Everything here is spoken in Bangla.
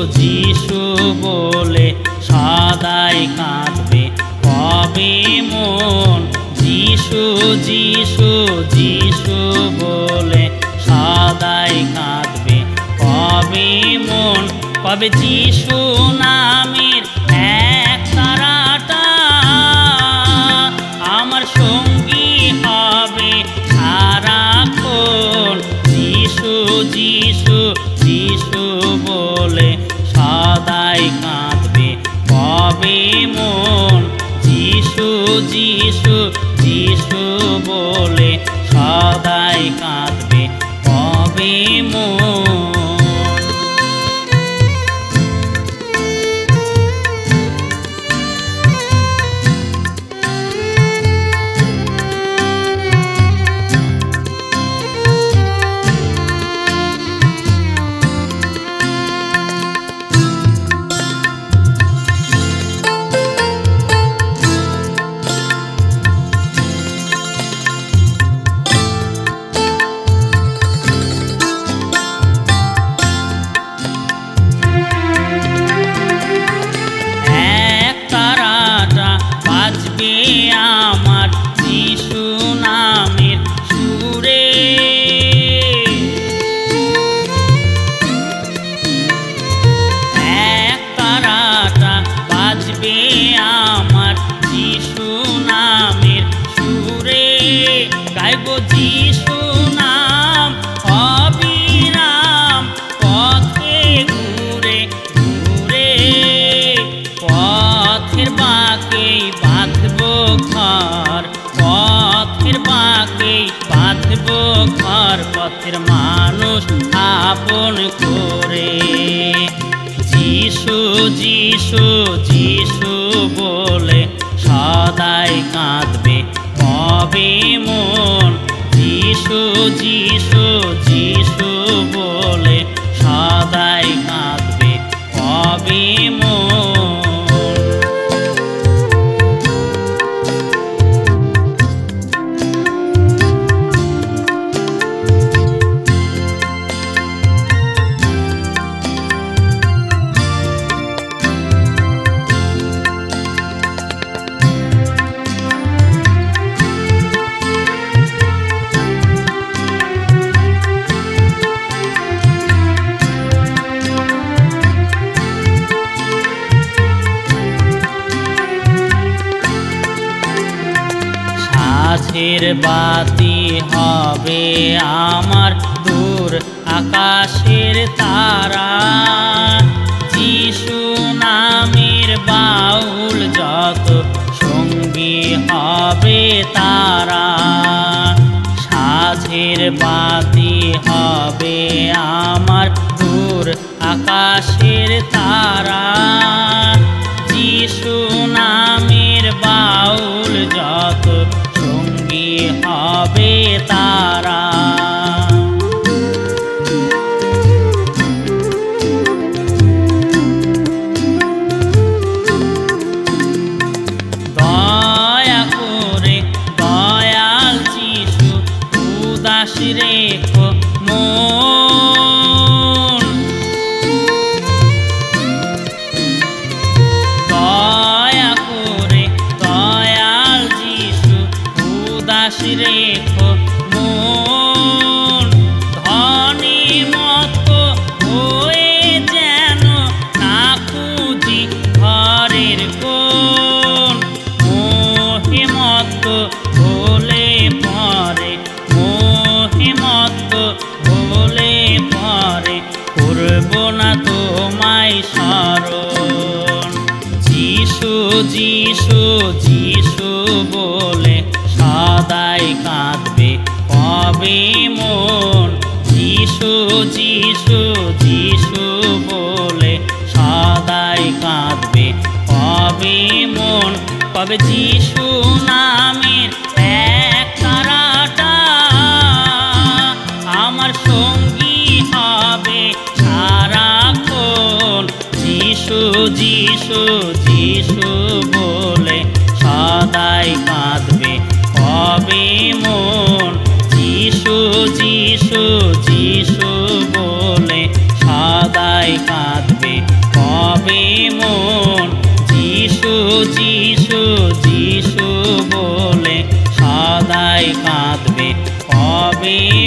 যিশু বলে সদাই কাঁদবে কবে মন। যিশু যিশু যিশু বলে সদাই কাঁদবে কবে মন। কবে যিশু নামের এক তারাটা আমার সঙ্গী হবে সারাক্ষণ। যিশু যিশু যিশু বলে সদাই কাঁদবে কবে মন। যিশু যিশু যিশু বলে সদাই কাঁদবে কবে মন। আমার যিশু নামের সুরে এক তারাটা বাজবে আমার যিশু নামের সুরে। গাইব যিশু নাম অবিরাম পথে ঘুরে ঘুরে। পথের বাঁকে বাঁধবো ঘর, পথের বাঁকে বাঁধবো ঘর, পথের মানুষ আপন করে। যিশু যিশু যিশু বলে সদাই কাঁদবে কবে মন। যিশু যিশু যিশু বলে সদাই কাঁদবে কবে মন। কাছের বাতি হবে আমার দূর আকাশের তারা। যিশু নামের বাউল যত সঙ্গী হবে তারা। সাঝের বাতি হবে আমার দূর আকাশের তারা। যিশু নামের বাউল যত সঙ্গী হবে তারা। দয়া করে দয়াল যিশু উদাস রেখো মন। দয়া করে দয়াল যিশু উদাস রেখো মন। ধনী মত হয়ে যেন না খুঁজি ঘরের কোণ। মোহে মত হলে পরে মোহে মত হলে পরে করব না তোমায় স্মরণ। যিশু যিশু যিশু বলে সদাই কাঁদবে কবে মন। যিশু যিশু যিশু বলে সদাই কাঁদবে কবে মন। কবে যিশু নামের এক তারাটা আমার সঙ্গী হবে সারাক্ষণ। যিশু যিশু যিশু বলে সদাই কাঁদবে কবে মন। যিশু যিশু যিশু বলে সদাই কাঁদবে যিশু যিশু বলে সদাই কাঁদবে কবে